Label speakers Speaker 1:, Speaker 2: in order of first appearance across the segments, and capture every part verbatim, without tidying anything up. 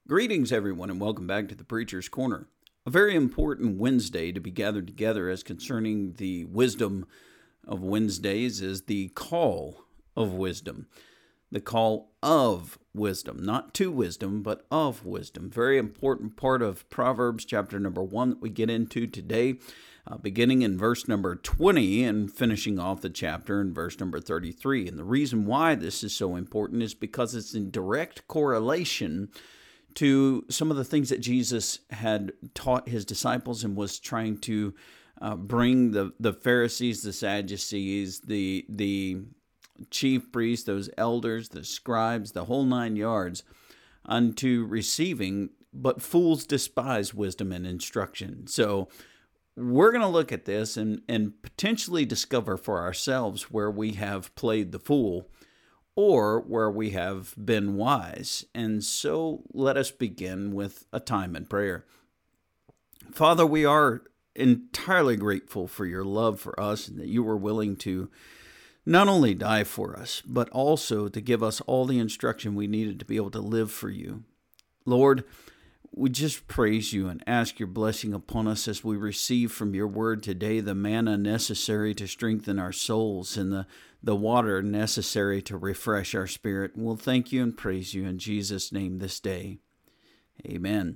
Speaker 1: Greetings, everyone, and welcome back to the Preacher's Corner. A very important Wednesday to be gathered together as concerning the wisdom of Wednesdays is the call of wisdom. The call of wisdom, not to wisdom, but of wisdom. Very important part of Proverbs chapter number one that we get into today, uh, beginning in verse number twenty and finishing off the chapter in verse number thirty-three. And the reason why this is so important is because it's in direct correlation to some of the things that Jesus had taught his disciples and was trying to uh, bring the, the Pharisees, the Sadducees, the the chief priests, those elders, the scribes, the whole nine yards, unto receiving. But fools despise wisdom and instruction. So we're going to look at this and, and potentially discover for ourselves where we have played the fool or where we have been wise. And so let us begin with a time in prayer. Father, we are entirely grateful for your love for us and that you were willing to not only die for us, but also to give us all the instruction we needed to be able to live for you. Lord, we just praise you and ask your blessing upon us as we receive from your word today the manna necessary to strengthen our souls and the, the water necessary to refresh our spirit. We'll thank you and praise you in Jesus' name this day. Amen.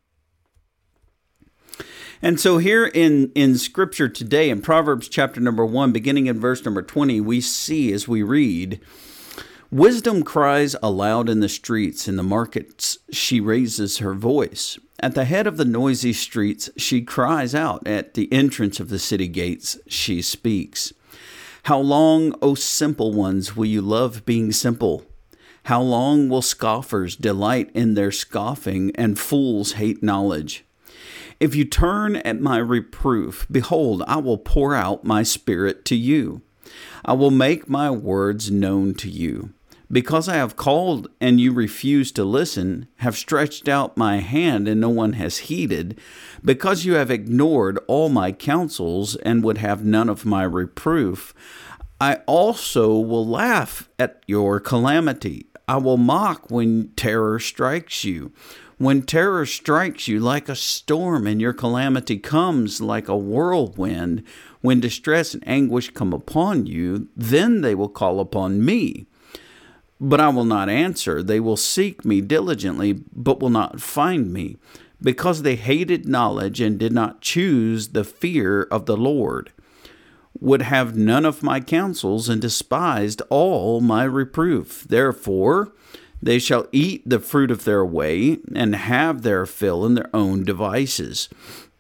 Speaker 1: And so here in, in Scripture today, in Proverbs chapter number one, beginning in verse number twenty, we see as we read, "Wisdom cries aloud in the streets, in the markets she raises her voice. At the head of the noisy streets she cries out, at the entrance of the city gates she speaks. How long, O simple ones, will you love being simple? How long will scoffers delight in their scoffing, and fools hate knowledge? If you turn at my reproof, behold, I will pour out my spirit to you. I will make my words known to you. Because I have called and you refuse to listen, have stretched out my hand and no one has heeded, because you have ignored all my counsels and would have none of my reproof, I also will laugh at your calamity. I will mock when terror strikes you. When terror strikes you like a storm and your calamity comes like a whirlwind, when distress and anguish come upon you, then they will call upon me. But I will not answer. They will seek me diligently, but will not find me, because they hated knowledge and did not choose the fear of the Lord, would have none of my counsels and despised all my reproof. Therefore, they shall eat the fruit of their way and have their fill in their own devices.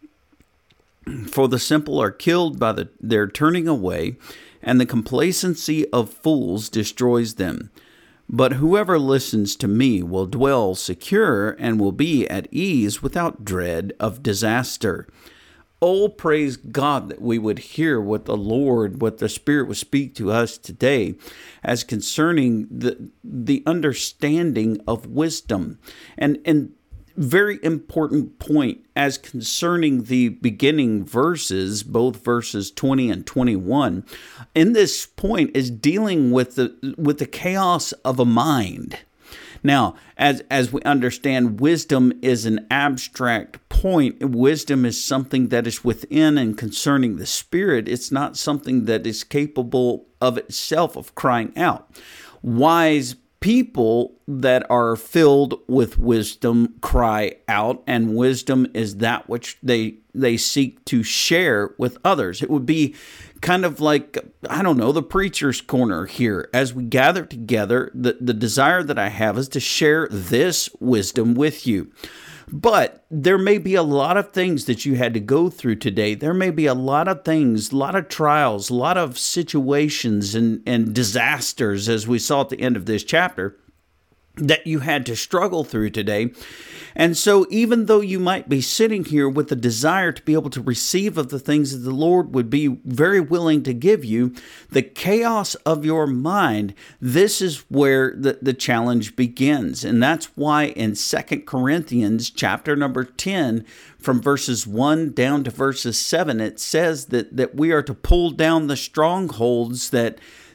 Speaker 1: For the simple are killed by the, their turning away, and the complacency of fools destroys them. But whoever listens to me will dwell secure and will be at ease without dread of disaster." Oh, praise God that we would hear what the Lord, what the Spirit would speak to us today as concerning the the understanding of wisdom. And, and very important point as concerning the beginning verses, both verses twenty and twenty-one. In this point is dealing with the with the chaos of a mind. Now, as as we understand, wisdom is an abstract point. Wisdom is something that is within and concerning the spirit. It's not something that is capable of itself of crying out. Wise people that are filled with wisdom cry out, and wisdom is that which they they seek to share with others. It would be kind of like, I don't know, the preacher's corner here. As we gather together, the, the desire that I have is to share this wisdom with you. But there may be a lot of things that you had to go through today. There may be a lot of things, a lot of trials, a lot of situations and, and disasters, as we saw at the end of this chapter, that you had to struggle through today. And so even though you might be sitting here with the desire to be able to receive of the things that the Lord would be very willing to give you, the chaos of your mind, this is where the, the challenge begins. And that's why in Second Corinthians chapter number ten, from verses one down to verses seven, it says that, that we are to pull down the strongholds that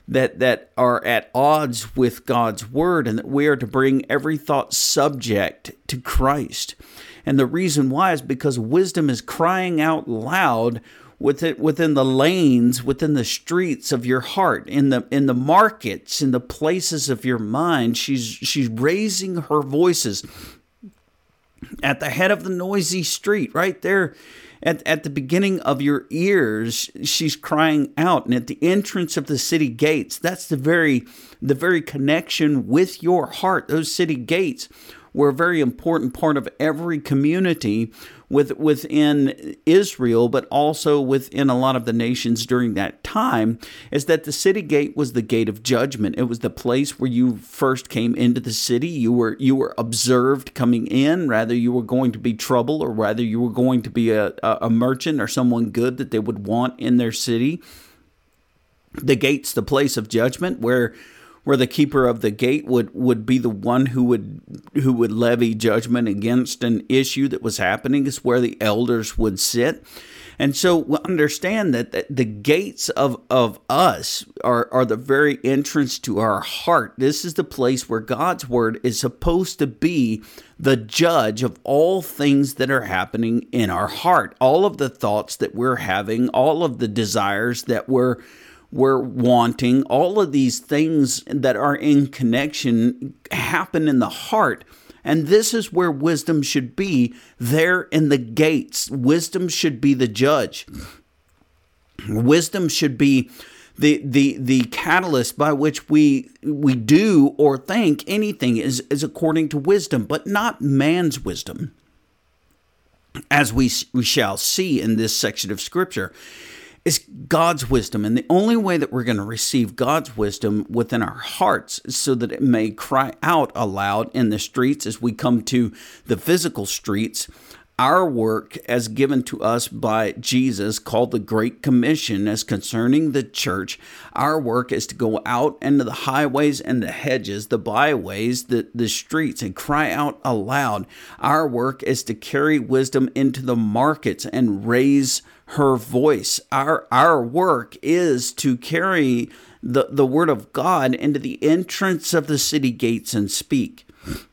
Speaker 1: that that are at odds with God's word, and that we are to bring every thought subject to Christ. And the reason why is because wisdom is crying out loud within within the lanes, within the streets of your heart, in the in the markets, in the places of your mind. She's she's raising her voices at the head of the noisy street, right there at, at the beginning of your ears. She's crying out, and at the entrance of the city gates. That's the very the very connection with your heart. Those city gates were a very important part of every community with, within Israel, but also within a lot of the nations during that time, is that the city gate was the gate of judgment. It was the place where you first came into the city. You were you were observed coming in, rather you were going to be trouble, or rather you were going to be a, a merchant or someone good that they would want in their city. The gate's the place of judgment, where where the keeper of the gate would, would be the one who would who would levy judgment against an issue that was happening. It's where the elders would sit. And so understand that, that the gates of, of us are, are the very entrance to our heart. This is the place where God's word is supposed to be the judge of all things that are happening in our heart. All of the thoughts that we're having, all of the desires that we're we're wanting, all of these things that are in connection happen in the heart. And this is where wisdom should be, there in the gates. Wisdom should be the judge. Wisdom should be the the the catalyst by which we we do or think anything is, is according to wisdom, but not man's wisdom, as we, we shall see in this section of Scripture. Is God's wisdom. And the only way that we're going to receive God's wisdom within our hearts is so that it may cry out aloud in the streets as we come to the physical streets. Our work as given to us by Jesus, called the Great Commission, as concerning the church, our work is to go out into the highways and the hedges, the byways, the, the streets, and cry out aloud. Our work is to carry wisdom into the markets and raise her voice. Our our work is to carry the, the word of God into the entrance of the city gates and speak.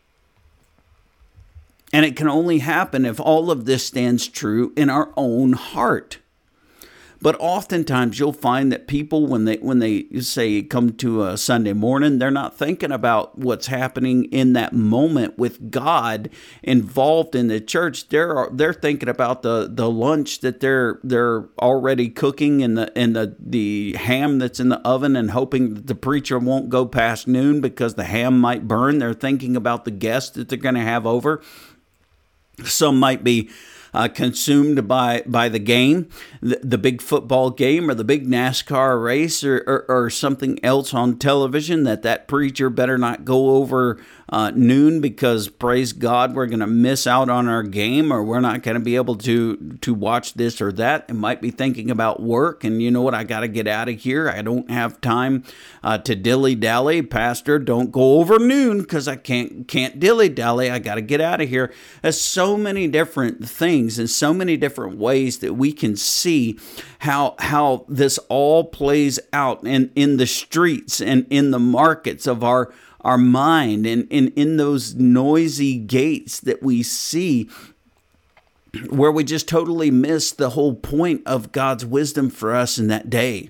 Speaker 1: And it can only happen if all of this stands true in our own heart. But oftentimes you'll find that people, when they when they say come to a Sunday morning, they're not thinking about what's happening in that moment with God involved in the church. They're they're thinking about the, the lunch that they're they're already cooking, and the and the, the ham that's in the oven, and hoping that the preacher won't go past noon because the ham might burn. They're thinking about the guests that they're going to have over. Some might be uh, consumed by, by the game, the, the big football game, or the big NASCAR race, or, or, or something else on television that that preacher better not go over uh, noon, because praise God, we're going to miss out on our game, or we're not going to be able to to watch this or that. It might be thinking about work, and you know what, I got to get out of here. I don't have time uh, to dilly-dally. Pastor, don't go over noon because I can't can't dilly-dally. I got to get out of here. There's so many different things and so many different ways that we can see how how this all plays out in, in the streets and in the markets of our our mind, and, and in those noisy gates that we see, where we just totally miss the whole point of God's wisdom for us in that day.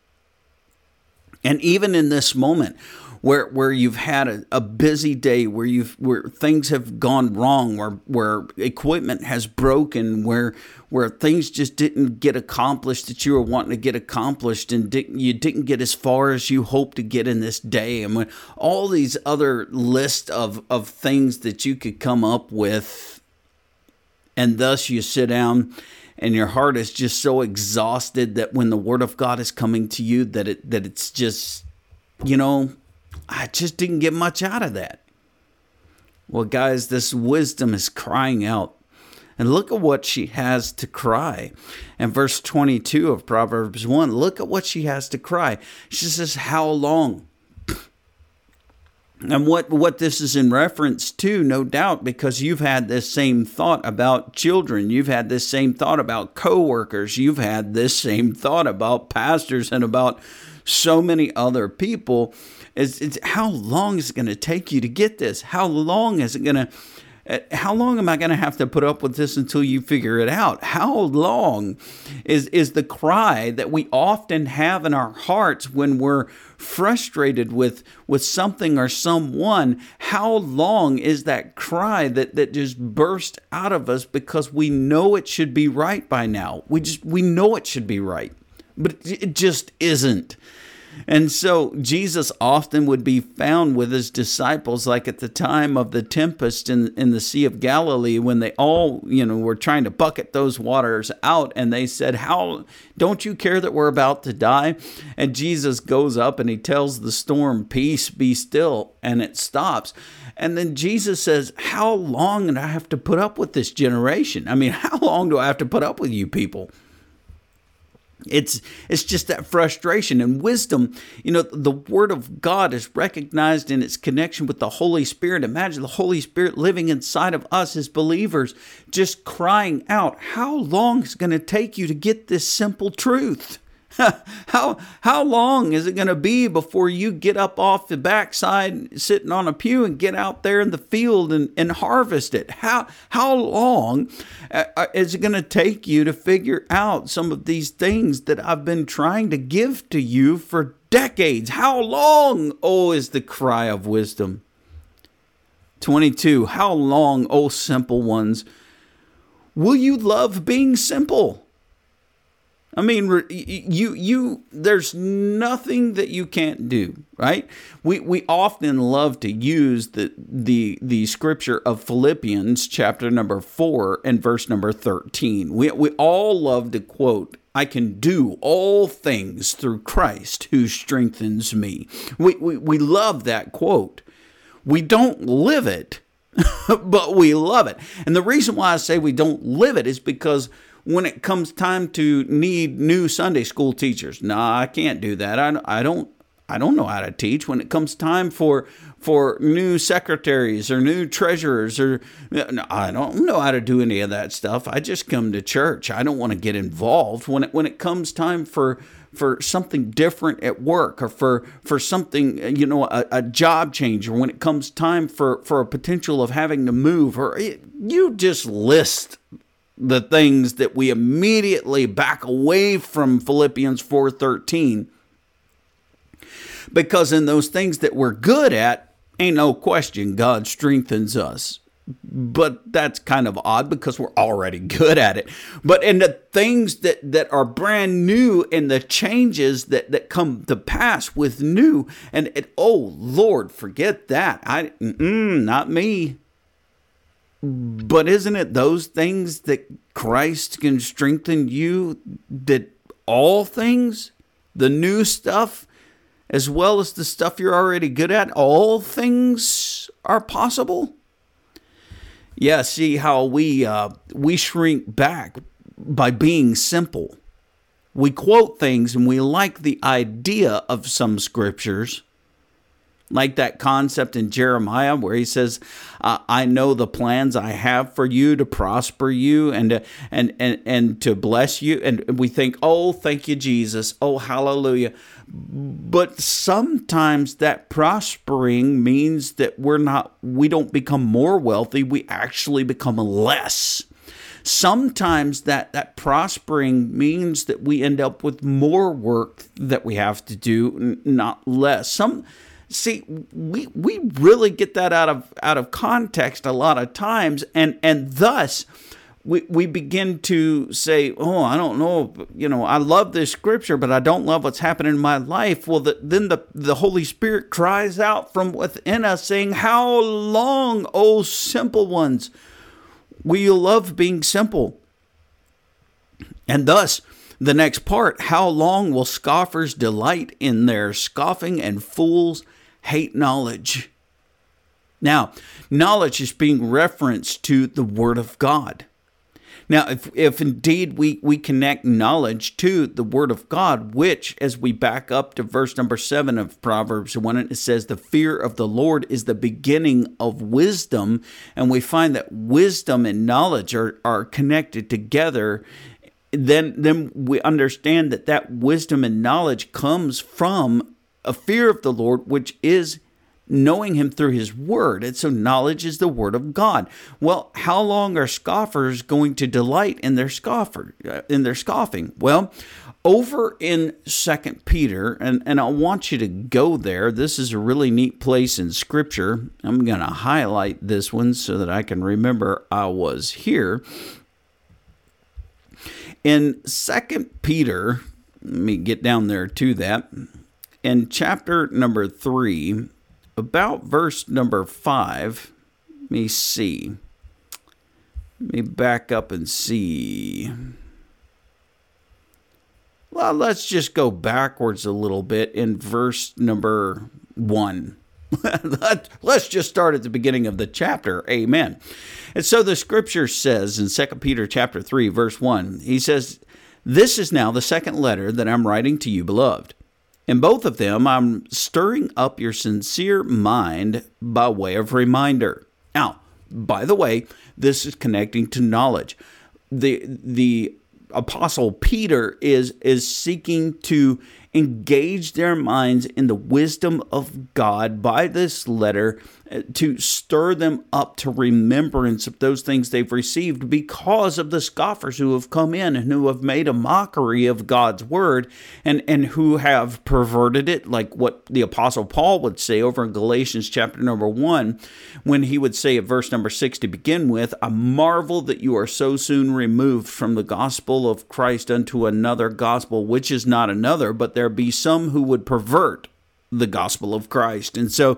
Speaker 1: And even in this moment, where where you've had a, a busy day, where you've where things have gone wrong, where where equipment has broken, where where things just didn't get accomplished that you were wanting to get accomplished, and didn't, you didn't get as far as you hoped to get in this day, and when all these other list of of things that you could come up with, and thus you sit down and your heart is just so exhausted that when the word of God is coming to you, that it that it's just, you know, I just didn't get much out of that. Well, guys, this wisdom is crying out. And look at what she has to cry. In verse twenty-two of Proverbs one, look at what she has to cry. She says, how long? And what, what this is in reference to, no doubt, because you've had this same thought about children. You've had this same thought about coworkers. You've had this same thought about pastors and about so many other people. Is, is how long is it going to take you to get this? How long is it going to How long am I going to have to put up with this until you figure it out? How long is, is the cry that we often have in our hearts when we're frustrated with, with something or someone? How long is that cry that, that just bursts out of us because we know it should be right by now? We just we know it should be right, but it just isn't. And so Jesus often would be found with his disciples, like at the time of the tempest in, in the Sea of Galilee, when they all, you know, were trying to bucket those waters out. And they said, "How don't you care that we're about to die?" And Jesus goes up and he tells the storm, "Peace, be still," and it stops. And then Jesus says, "How long do I have to put up with this generation? I mean, how long do I have to put up with you people?" It's it's just that frustration and wisdom. You know, the Word of God is recognized in its connection with the Holy Spirit. Imagine the Holy Spirit living inside of us as believers, just crying out, "How long is it going to take you to get this simple truth? How how long is it going to be before you get up off the backside sitting on a pew and get out there in the field and, and harvest it? How how long is it going to take you to figure out some of these things that I've been trying to give to you for decades? How long, oh, is the cry of wisdom." twenty-two, how long, oh simple ones, will you love being simple? I mean, you you. There's nothing that you can't do, right? We we often love to use the the the scripture of Philippians chapter number four and verse number thirteen. We we all love to quote, "I can do all things through Christ who strengthens me." We we we love that quote. We don't live it, but we love it. And the reason why I say we don't live it is because when it comes time to need new Sunday school teachers, nah, I can't do that. I, I don't I don't know how to teach. When it comes time for for new secretaries or new treasurers, or I don't know how to do any of that stuff. I just come to church. I don't want to get involved. When it when it comes time for for something different at work, or for for something, you know, a, a job change, or when it comes time for for a potential of having to move, or you just list the things that we immediately back away from Philippians four thirteen. Because in those things that we're good at, ain't no question God strengthens us. But that's kind of odd because we're already good at it. But in the things that, that are brand new, and the changes that, that come to pass with new, and, and oh Lord, forget that. I mm, not me. But isn't it those things that Christ can strengthen you, that all things, the new stuff, as well as the stuff you're already good at, all things are possible? Yeah, see how we uh, we shrink back by being simple. We quote things and we like the idea of some scriptures, like that concept in Jeremiah where he says, uh, "I know the plans I have for you to prosper you and to, and and and to bless you." And we think, "Oh, thank you, Jesus. Oh, hallelujah." But sometimes that prospering means that we're not, we don't become more wealthy. We actually become less. Sometimes that, that prospering means that we end up with more work that we have to do, not less. Some See, we we really get that out of out of context a lot of times, and and thus we we begin to say, "Oh, I don't know, you know, I love this scripture, but I don't love what's happening in my life." Well, the, then the the Holy Spirit cries out from within us, saying, "How long, O simple ones, will you love being simple?" And thus, the next part, "How long will scoffers delight in their scoffing, and fools hate knowledge?" Now, knowledge is being referenced to the Word of God. Now, if, if indeed we, we connect knowledge to the Word of God, which, as we back up to verse number seven of Proverbs one, it says, "The fear of the Lord is the beginning of wisdom." And we find that wisdom and knowledge are, are connected together then then we understand that that wisdom and knowledge comes from a fear of the Lord, which is knowing him through his word. And so knowledge is the word of God. Well, how long are scoffers going to delight in their scoffer in their scoffing? Well, over in Second Peter, and, and I want you to go there. This is a really neat place in Scripture. I'm going to highlight this one so that I can remember I was here. In Second Peter, let me get down there to that. In chapter number three, about verse number five, let me see. Let me back up and see. Well, let's just go backwards a little bit in verse number one. Let's just start at the beginning of the chapter. Amen. And so the scripture says in Second Peter chapter three, verse one, he says, "This is now the second letter that I'm writing to you, beloved. In both of them, I'm stirring up your sincere mind by way of reminder." Now, by the way, this is connecting to knowledge. The the Apostle Peter is is seeking to engage their minds in the wisdom of God by this letter, to stir them up to remembrance of those things they've received because of the scoffers who have come in and who have made a mockery of God's word, and, and who have perverted it, like what the Apostle Paul would say over in Galatians chapter number one, when he would say at verse number six to begin with, "I marvel that you are so soon removed from the gospel of Christ unto another gospel, which is not another, but there be some who would pervert the gospel of Christ." And so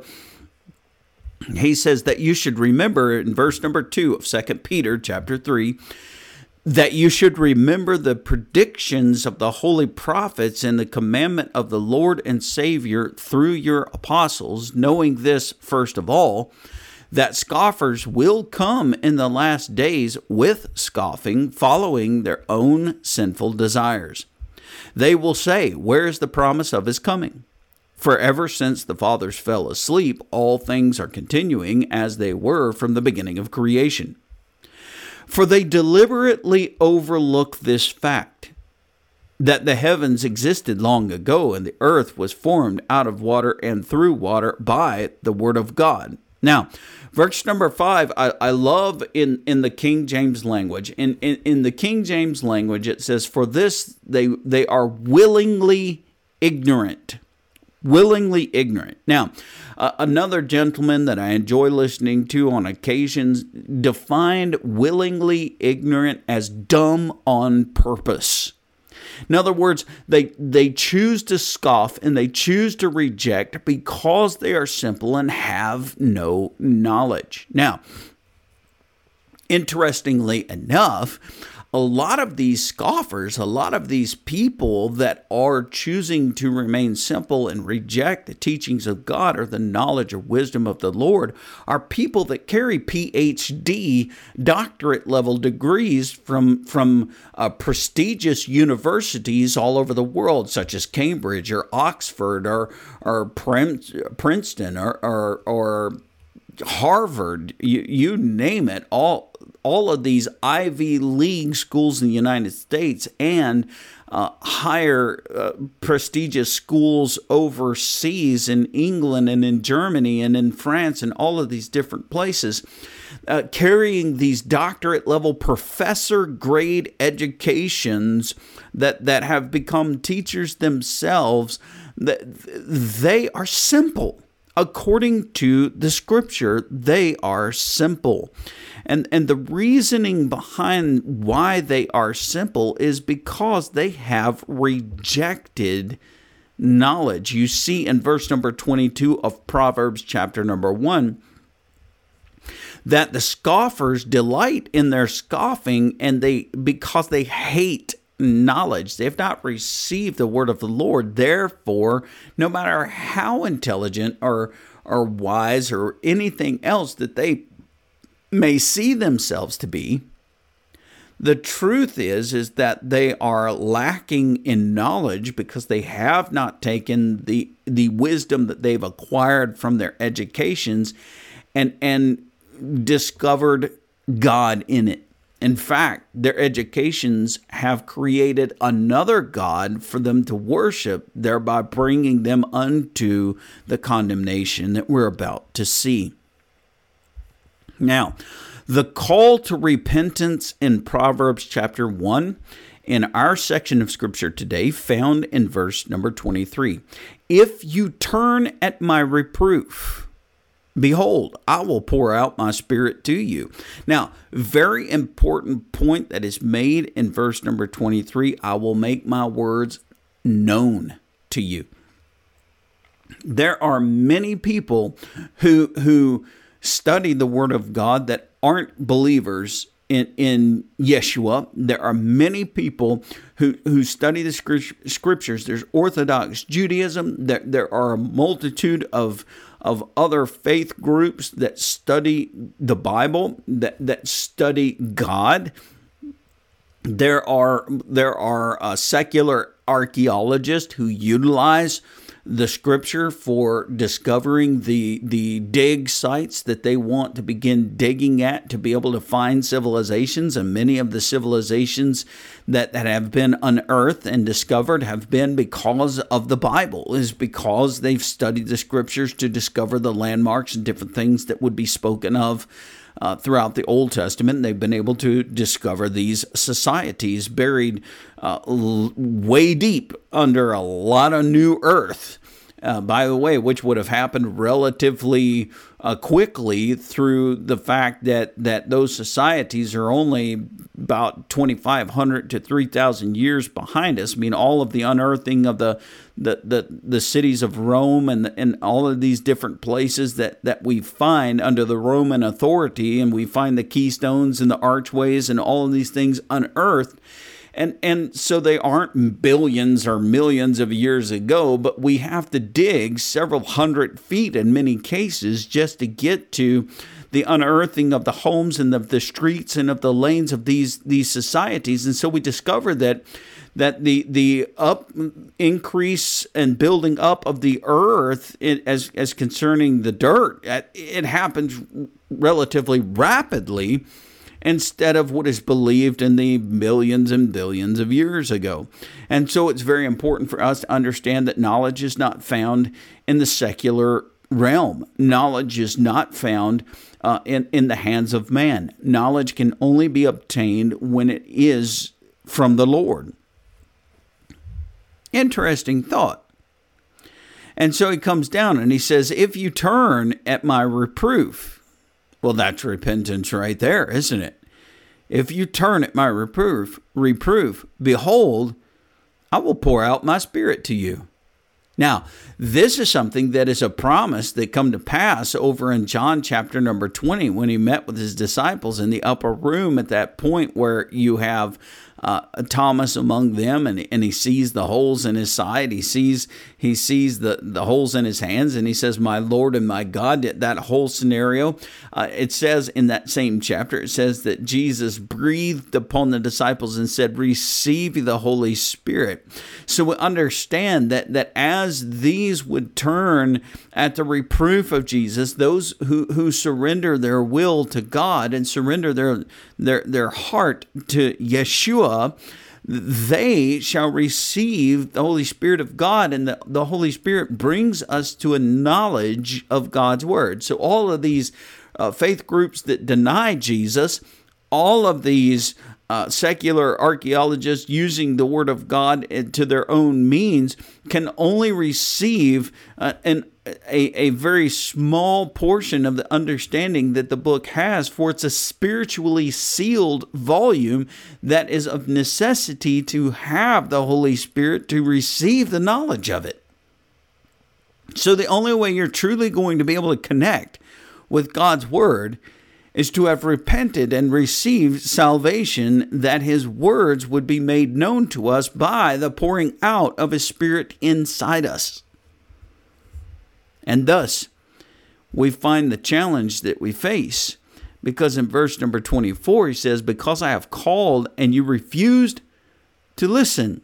Speaker 1: he says that you should remember in verse number two of Second Peter chapter three, that you should remember the predictions of the holy prophets and the commandment of the Lord and Savior through your apostles, knowing this first of all, that scoffers will come in the last days with scoffing, following their own sinful desires. They will say, "Where is the promise of his coming? For ever since the fathers fell asleep, all things are continuing as they were from the beginning of creation." For they deliberately overlook this fact, that the heavens existed long ago and the earth was formed out of water and through water by the word of God. Now, verse number five, I, I love in, in the King James language. In, in, in the King James language, it says, "For this they, they are willingly ignorant." Willingly ignorant. Now, uh, another gentleman that I enjoy listening to on occasions defined willingly ignorant as dumb on purpose. In other words, they they choose to scoff and they choose to reject because they are simple and have no knowledge. Now, interestingly enough, a lot of these scoffers, a lot of these people that are choosing to remain simple and reject the teachings of God or the knowledge or wisdom of the Lord are people that carry P H D doctorate level degrees from, from uh, prestigious universities all over the world, such as Cambridge or Oxford or, or Princeton or, or, or Harvard, you, you name it, all all of these Ivy League schools in the United States and uh, higher uh, prestigious schools overseas in England and in Germany and in France and all of these different places, uh, carrying these doctorate level professor grade educations that, that have become teachers themselves, that they are simple. According to the scripture, they are simple. And, and the reasoning behind why they are simple is because they have rejected knowledge. You see in verse number twenty-two of Proverbs chapter number one, that the scoffers delight in their scoffing, and they because they hate knowledge. They have not received the word of the Lord. Therefore, no matter how intelligent or or wise or anything else that they may see themselves to be, the truth is is that they are lacking in knowledge because they have not taken the the wisdom that they've acquired from their educations and and discovered God in it. In fact, their educations have created another god for them to worship, thereby bringing them unto the condemnation that we're about to see. Now, the call to repentance in Proverbs chapter one, in our section of Scripture today, found in verse number twenty-three. If you turn at my reproof, behold, I will pour out my Spirit to you. Now, very important point that is made in verse number twenty-three. I will make my words known to you. There are many people who who study the Word of God that aren't believers in, in Yeshua. There are many people who, who study the Scriptures. There's Orthodox Judaism. There, there are a multitude of of other faith groups that study the Bible, that, that study God. There are there are uh, secular archaeologists who utilize the Scripture for discovering the the dig sites that they want to begin digging at to be able to find civilizations. And many of the civilizations that, that have been unearthed and discovered have been because of the Bible, is because they've studied the Scriptures to discover the landmarks and different things that would be spoken of Uh, throughout the Old Testament. They've been able to discover these societies buried uh, l- way deep under a lot of new earth, uh, by the way, which would have happened relatively uh, quickly through the fact that, that those societies are only about twenty-five hundred to three thousand years behind us. I mean, all of the unearthing of the the the, the cities of Rome and, and all of these different places that, that we find under the Roman authority, and we find the keystones and the archways and all of these things unearthed. And and so they aren't billions or millions of years ago, but we have to dig several hundred feet in many cases just to get to the unearthing of the homes and of the streets and of the lanes of these these societies. And so we discover that that the the up increase and building up of the earth, it, as as concerning the dirt, it happens relatively rapidly, instead of what is believed in the millions and billions of years ago. And so it's very important for us to understand that knowledge is not found in the secular realm. Knowledge is not found uh, in, in the hands of man. Knowledge can only be obtained when it is from the Lord. Interesting thought. And so he comes down and he says, if you turn at my reproof. Well, that's repentance right there, isn't it? If you turn at my reproof, reproof, behold, I will pour out my Spirit to you. Now, this is something that is a promise that come to pass over in John chapter number twenty, when he met with his disciples in the upper room at that point where you have uh, Thomas among them, and, and he sees the holes in his side. He sees he sees the, the holes in his hands, and he says, my Lord and my God. That whole scenario, uh, it says in that same chapter, it says that Jesus breathed upon the disciples and said, receive the Holy Spirit. So we understand that, that as these would turn at the reproof of Jesus, those who, who surrender their will to God and surrender their, their, their heart to Yeshua, they shall receive the Holy Spirit of God, and the, the Holy Spirit brings us to a knowledge of God's Word. So all of these uh, faith groups that deny Jesus, all of these uh, secular archaeologists using the Word of God to their own means, can only receive uh, an A, a very small portion of the understanding that the book has, for it's a spiritually sealed volume that is of necessity to have the Holy Spirit to receive the knowledge of it. So the only way you're truly going to be able to connect with God's Word is to have repented and received salvation, that His words would be made known to us by the pouring out of His Spirit inside us. And thus, we find the challenge that we face, because in verse number twenty-four, he says, because I have called and you refused to listen.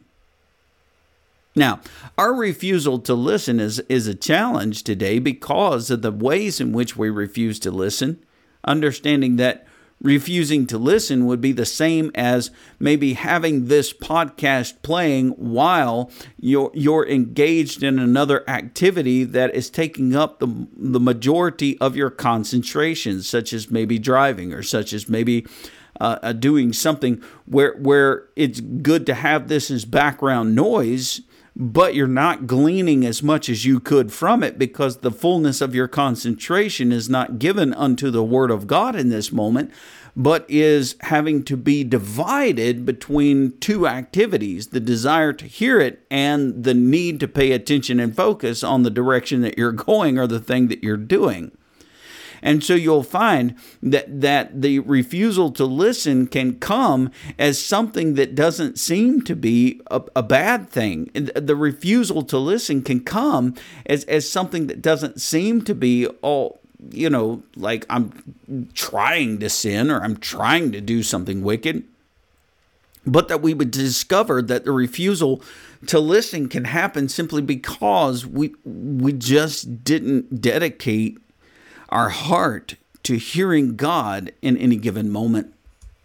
Speaker 1: Now, our refusal to listen is, is a challenge today because of the ways in which we refuse to listen, understanding that Refusing to listen would be the same as maybe having this podcast playing while you're, you're engaged in another activity that is taking up the, the majority of your concentration, such as maybe driving or such as maybe uh, doing something where, where it's good to have this as background noise, but you're not gleaning as much as you could from it because the fullness of your concentration is not given unto the Word of God in this moment, but is having to be divided between two activities, the desire to hear it and the need to pay attention and focus on the direction that you're going or the thing that you're doing. And so you'll find that, that the refusal to listen can come as something that doesn't seem to be a, a bad thing. The refusal to listen can come as, as something that doesn't seem to be all, you know, like I'm trying to sin or I'm trying to do something wicked. But that we would discover that the refusal to listen can happen simply because we we just didn't dedicate our heart to hearing God in any given moment.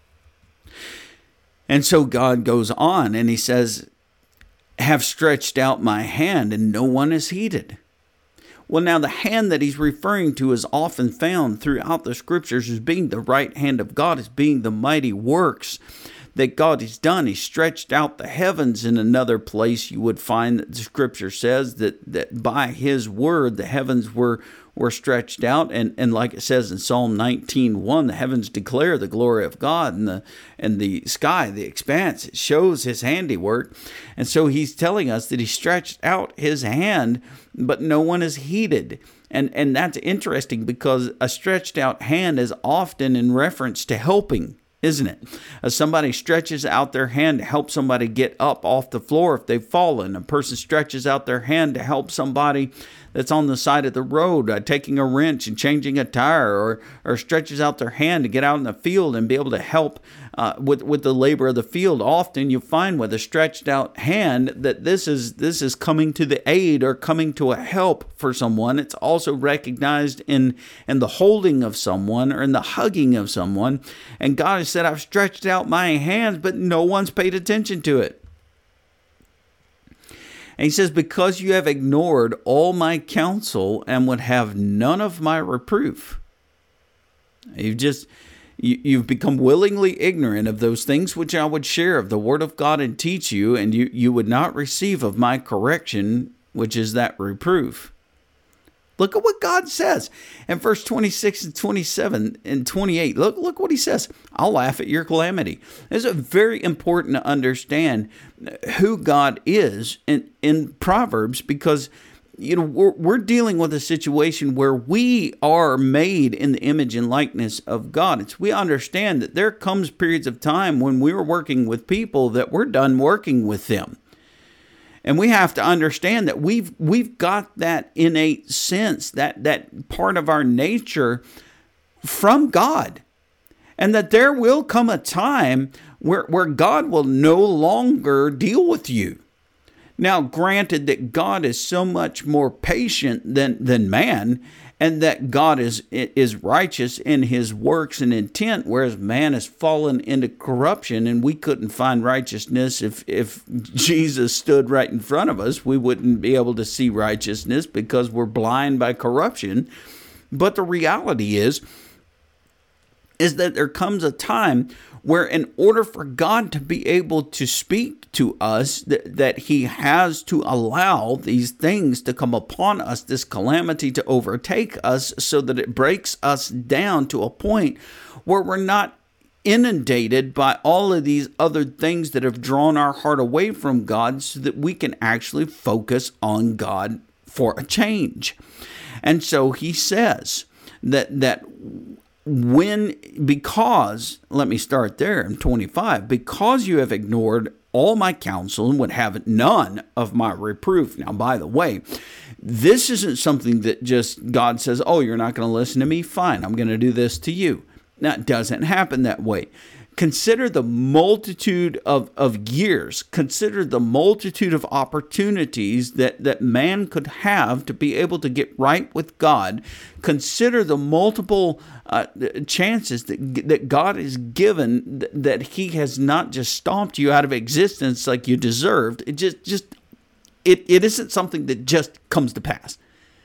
Speaker 1: And so God goes on and he says, have stretched out my hand and no one has heeded. Well, now the hand that he's referring to is often found throughout the scriptures as being the right hand of God, as being the mighty works that God has done. He stretched out the heavens. In another place you would find that the scripture says that, that by his word the heavens were were stretched out, and, and like it says in Psalm nineteen one, the heavens declare the glory of God, and the and the sky, the expanse, it shows his handiwork. And so he's telling us that he stretched out his hand, but no one is heeded. And and that's interesting because a stretched out hand is often in reference to helping, isn't it? As somebody stretches out their hand to help somebody get up off the floor if they've fallen. A person stretches out their hand to help somebody that's on the side of the road, uh, taking a wrench and changing a tire, or or stretches out their hand to get out in the field and be able to help uh, with with the labor of the field. Often you find with a stretched out hand that this is this is coming to the aid or coming to a help for someone. It's also recognized in in the holding of someone or in the hugging of someone. And God has said, I've stretched out my hands, but no one's paid attention to it. And he says, because you have ignored all my counsel and would have none of my reproof. You've just, you, you've become willingly ignorant of those things which I would share of the word of God and teach you, and you, you would not receive of my correction, which is that reproof. Look at what God says in verse twenty-six and twenty-seven and twenty-eight. Look, look what he says. I'll laugh at your calamity. It's very important to understand who God is in, in Proverbs, because you know we're, we're dealing with a situation where we are made in the image and likeness of God. It's, we understand that there comes periods of time when we're working with people that we're done working with them. And we have to understand that we've we've got that innate sense, that that part of our nature from God. And that there will come a time where, where God will no longer deal with you. Now, granted that God is so much more patient than, than man, and that God is is righteous in his works and intent, whereas man has fallen into corruption, and we couldn't find righteousness if, if Jesus stood right in front of us. We wouldn't be able to see righteousness because we're blind by corruption. But the reality is, is that there comes a time where in order for God to be able to speak to us, that, that he has to allow these things to come upon us, this calamity to overtake us, so that it breaks us down to a point where we're not inundated by all of these other things that have drawn our heart away from God, so that we can actually focus on God for a change. And so he says that that when, because, let me start there in twenty-five, because you have ignored all my counsel and would have none of my reproof. Now, by the way, this isn't something that just God says, oh, you're not going to listen to me? Fine, I'm going to do this to you. Now, it doesn't happen that way. Consider the multitude of, of years. Consider the multitude of opportunities that, that man could have to be able to get right with God. Consider the multiple uh, chances that, that God has given, that he has not just stomped you out of existence like you deserved. It just, just it, it isn't something that just comes to pass.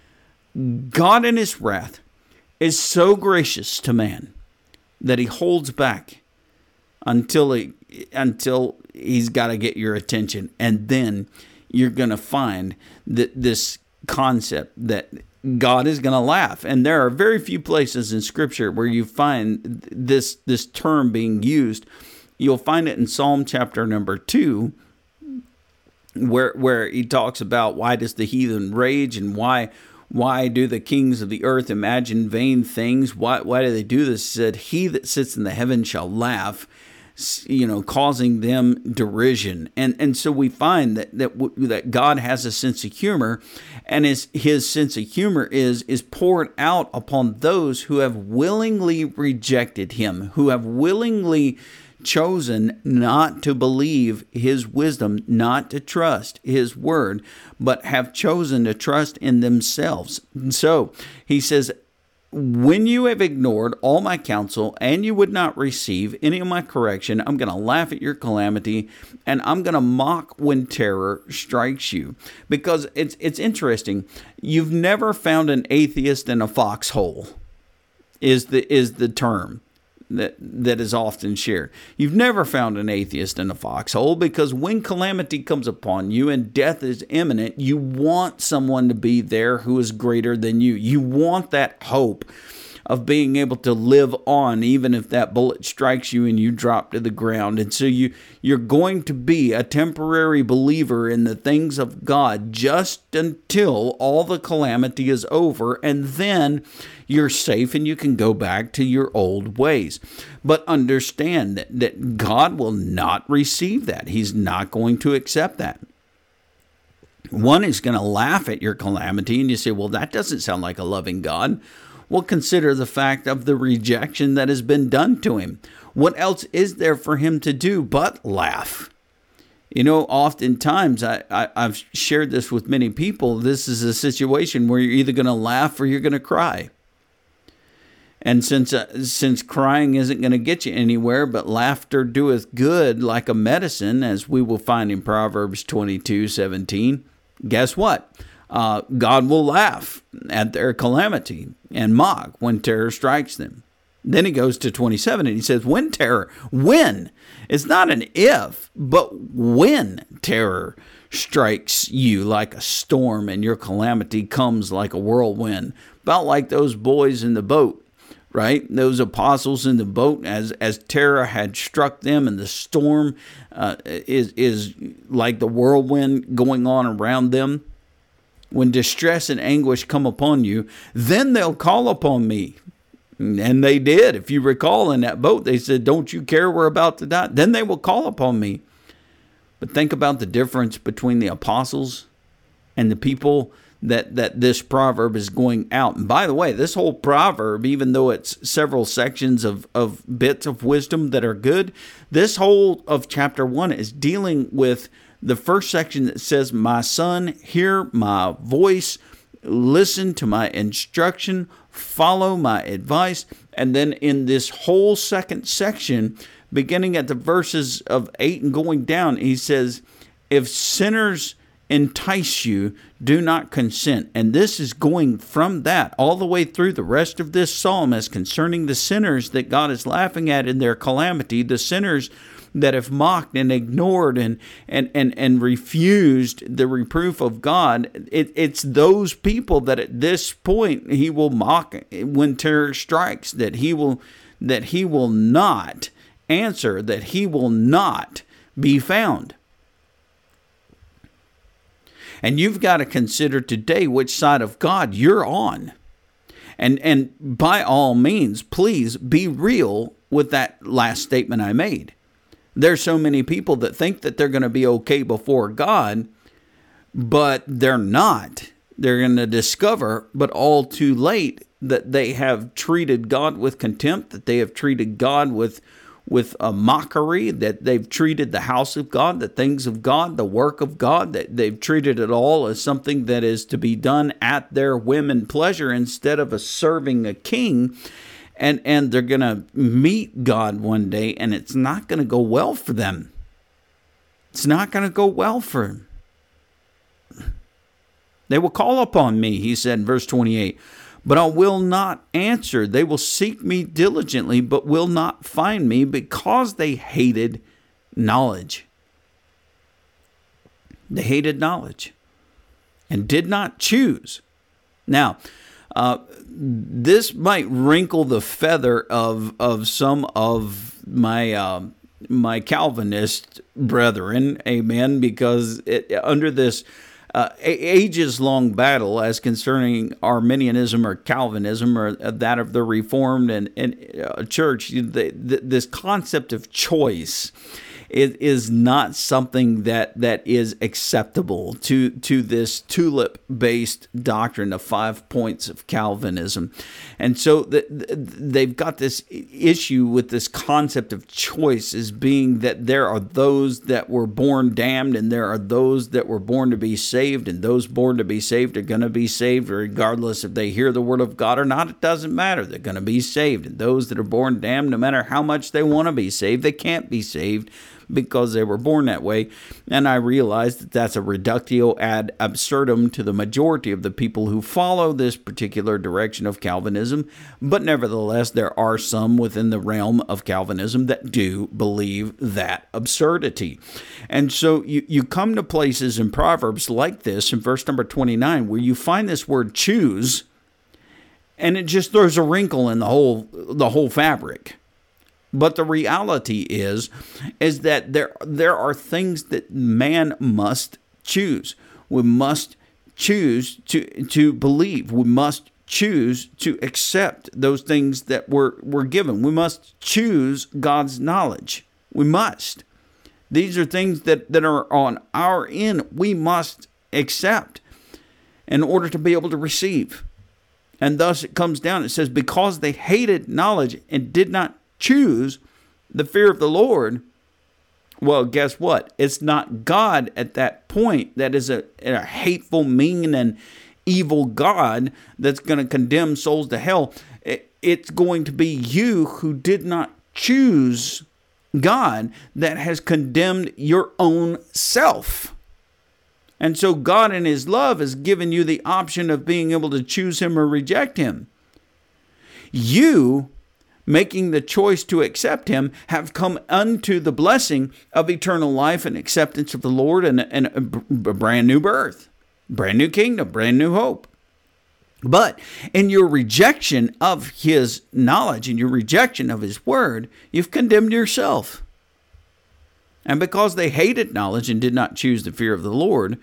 Speaker 1: God in his wrath is so gracious to man that he holds back until he, until he's got to get your attention. And then you're going to find that this concept that God is going to laugh. And there are very few places in Scripture where you find this, this term being used. You'll find it in Psalm chapter number two, where, where he talks about why does the heathen rage, and why Why do the kings of the earth imagine vain things? Why, why do they do this? He said, he that sits in the heavens shall laugh, you know, causing them derision. And and so we find that that that God has a sense of humor, and his his sense of humor is is poured out upon those who have willingly rejected him, who have willingly chosen not to believe his wisdom, not to trust his word, but have chosen to trust in themselves. And so he says, when you have ignored all my counsel and you would not receive any of my correction, I'm going to laugh at your calamity, and I'm going to mock when terror strikes you. Because it's it's interesting. You've never found an atheist in a foxhole, is the is the term that that is often shared. You've never found an atheist in a foxhole, because when calamity comes upon you and death is imminent, you want someone to be there who is greater than you. You want that hope of being able to live on, even if that bullet strikes you and you drop to the ground. And so you, you're going to be a temporary believer in the things of God just until all the calamity is over, and then you're safe and you can go back to your old ways. But understand that, that God will not receive that. He's not going to accept that. One is going to laugh at your calamity, and you say, well, that doesn't sound like a loving God. Well, consider the fact of the rejection that has been done to him. What else is there for him to do but laugh? You know, oftentimes, I, I, I've shared this with many people. This is a situation where you're either going to laugh or you're going to cry. And since uh, since crying isn't going to get you anywhere, but laughter doeth good like a medicine, as we will find in Proverbs twenty-two seventeen, guess what? Uh, God will laugh at their calamity and mock when terror strikes them. Then he goes to twenty-seven and he says, when terror, when, it's not an if, but when terror strikes you like a storm and your calamity comes like a whirlwind, about like those boys in the boat, right? Those apostles in the boat, as as terror had struck them, and the storm uh, is is like the whirlwind going on around them. When distress and anguish come upon you, then they'll call upon me. And they did. If you recall, in that boat, they said, don't you care we're about to die? Then they will call upon me. But think about the difference between the apostles and the people that, that this proverb is going out. And by the way, this whole proverb, even though it's several sections of, of bits of wisdom that are good, this whole of chapter one is dealing with the first section that says, my son, hear my voice, listen to my instruction, follow my advice. And then in this whole second section, beginning at the verses of eight and going down, he says, if sinners entice you, do not consent. And this is going from that all the way through the rest of this psalm as concerning the sinners that God is laughing at in their calamity, the sinners that have mocked and ignored and and and, and refused the reproof of God. It, it's those people that at this point he will mock when terror strikes, that he will that he will not answer, that he will not be found. And you've got to consider today which side of God you're on. And and by all means, please be real with that last statement I made. There's so many people that think that they're going to be okay before God, but they're not. They're going to discover, but all too late, that they have treated God with contempt, that they have treated God with with a mockery, that they've treated the house of God, the things of God, the work of God, that they've treated it all as something that is to be done at their whim and pleasure instead of a serving a king. And, and they're going to meet God one day, and it's not going to go well for them. It's not going to go well for them. They will call upon me, he said in verse twenty-eight, but I will not answer. They will seek me diligently, but will not find me, because they hated knowledge. They hated knowledge and did not choose. Now, uh, this might wrinkle the feather of of some of my uh, my Calvinist brethren, amen, because it, under this Uh, ages-long battle as concerning Arminianism or Calvinism or that of the Reformed and, and uh, church, the, the, this concept of choice is, is not something that, that is acceptable to, to this tulip-based doctrine of five points of Calvinism. And so the, the, they've got this issue with this concept of choice as being that there are those that were born damned and there are those that were born to be saved, and those born to be saved are going to be saved regardless if they hear the word of God or not. It doesn't matter. They're going to be saved. And those that are born damned, no matter how much they want to be saved, they can't be saved because they were born that way. And I realize that that's a reductio ad absurdum to the majority of the people who follow this particular direction of Calvinism. But nevertheless, there are some within the realm of Calvinism that do believe that absurdity. And so you, you come to places in Proverbs like this in verse number twenty-nine where you find this word choose, and it just throws a wrinkle in the whole the whole fabric. But the reality is, is that there, there are things that man must choose. We must choose to, to believe. We must choose to accept those things that were, were given. We must choose God's knowledge. We must. These are things that, that are on our end. We must accept in order to be able to receive. And thus it comes down, it says, because they hated knowledge and did not choose the fear of the Lord. Well, guess what? It's not God at that point that is a, a hateful, mean, and evil God that's going to condemn souls to hell. It, it's going to be you who did not choose God that has condemned your own self. And so God in his love has given you the option of being able to choose him or reject him. You making the choice to accept him, have come unto the blessing of eternal life and acceptance of the Lord and, and a, a brand new birth, brand new kingdom, brand new hope. But in your rejection of his knowledge and your rejection of his word, you've condemned yourself. And because they hated knowledge and did not choose the fear of the Lord,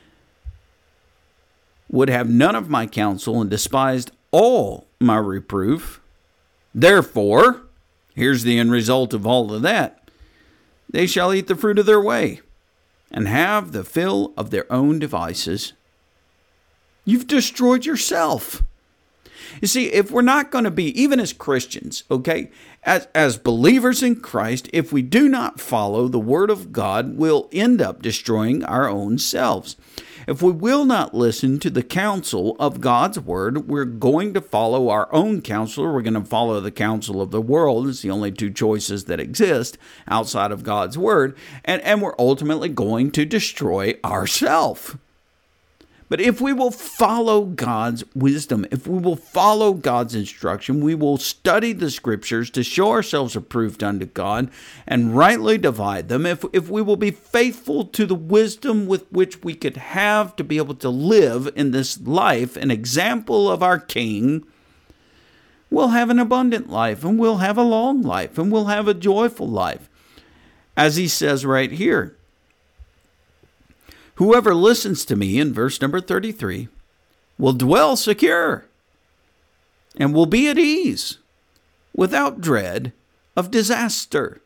Speaker 1: would have none of my counsel and despised all my reproof, therefore, here's the end result of all of that, they shall eat the fruit of their way and have the fill of their own devices. You've destroyed yourself. You see, if we're not going to be, even as Christians, okay, as, as believers in Christ, if we do not follow the word of God, we'll end up destroying our own selves. If we will not listen to the counsel of God's word, we're going to follow our own counsel, or we're going to follow the counsel of the world. It's the only two choices that exist outside of God's word. And, and we're ultimately going to destroy ourselves. But if we will follow God's wisdom, if we will follow God's instruction, we will study the scriptures to show ourselves approved unto God and rightly divide them. If, if we will be faithful to the wisdom with which we could have to be able to live in this life, an example of our King, we'll have an abundant life, and we'll have a long life, and we'll have a joyful life. As he says right here, whoever listens to me, in verse number thirty-three, will dwell secure and will be at ease without dread of disaster.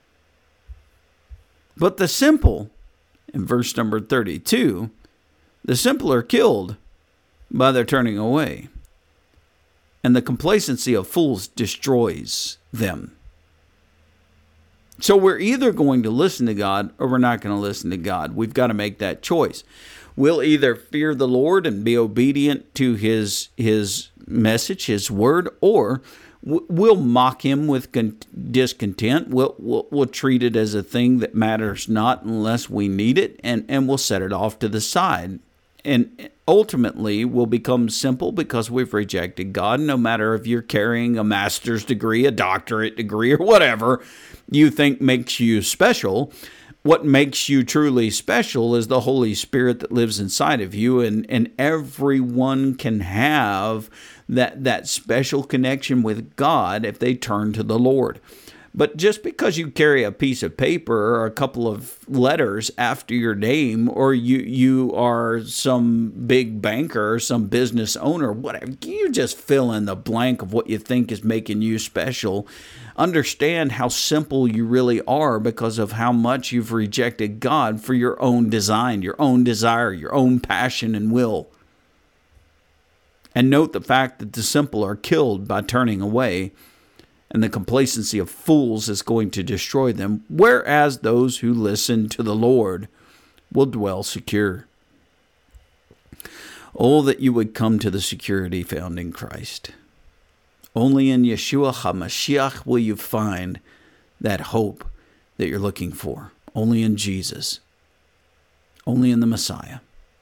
Speaker 1: But the simple, in verse number thirty-two, the simple are killed by their turning away, and the complacency of fools destroys them. So we're either going to listen to God or we're not going to listen to God. We've got to make that choice. We'll either fear the Lord and be obedient to his his message, his word, or we'll mock him with discontent. We'll, we'll, we'll treat it as a thing that matters not unless we need it, and, and we'll set it off to the side. And ultimately, we'll become simple because we've rejected God, no matter if you're carrying a master's degree, a doctorate degree, or whatever you think makes you special. What makes you truly special is the Holy Spirit that lives inside of you, and, and everyone can have that, that special connection with God if they turn to the Lord. But just because you carry a piece of paper or a couple of letters after your name, or you you are some big banker or some business owner, whatever, you just fill in the blank of what you think is making you special. Understand how simple you really are because of how much you've rejected God for your own design, your own desire, your own passion and will. And note the fact that the simple are killed by turning away, and the complacency of fools is going to destroy them, whereas those who listen to the Lord will dwell secure. Oh, that you would come to the security found in Christ. Only in Yeshua HaMashiach will you find that hope that you're looking for. Only in Jesus. Only in the Messiah.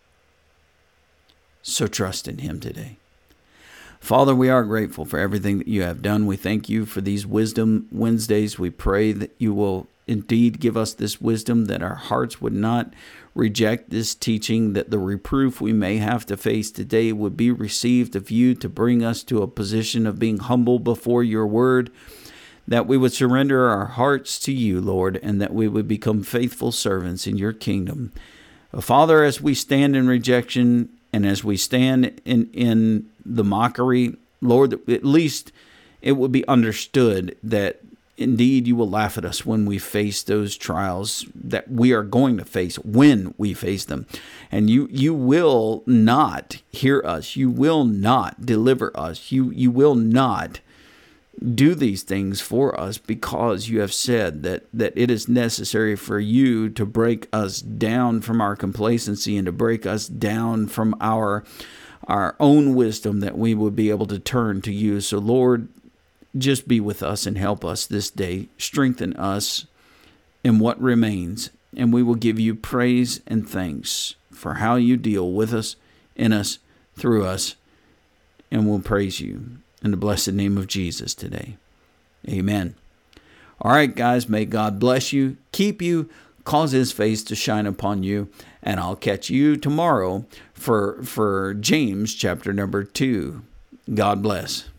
Speaker 1: So trust in him today. Father, we are grateful for everything that you have done. We thank you for these Wisdom Wednesdays. We pray that you will indeed give us this wisdom, that our hearts would not reject this teaching, that the reproof we may have to face today would be received of you to bring us to a position of being humble before your word, that we would surrender our hearts to you, Lord, and that we would become faithful servants in your kingdom. Father, as we stand in rejection and as we stand in, in the mockery, Lord, at least it would be understood that indeed you will laugh at us when we face those trials that we are going to face, when we face them. And you you will not hear us. You will not deliver us. You, you will not do these things for us because you have said that, that it is necessary for you to break us down from our complacency and to break us down from our our own wisdom, that we would be able to turn to you. So Lord, just be with us and help us this day. Strengthen us in what remains, and we will give you praise and thanks for how you deal with us, in us, through us, and we'll praise you in the blessed name of Jesus today. Amen. All right, guys, may God bless you, keep you, cause his face to shine upon you, and I'll catch you tomorrow for, for James chapter number two. God bless.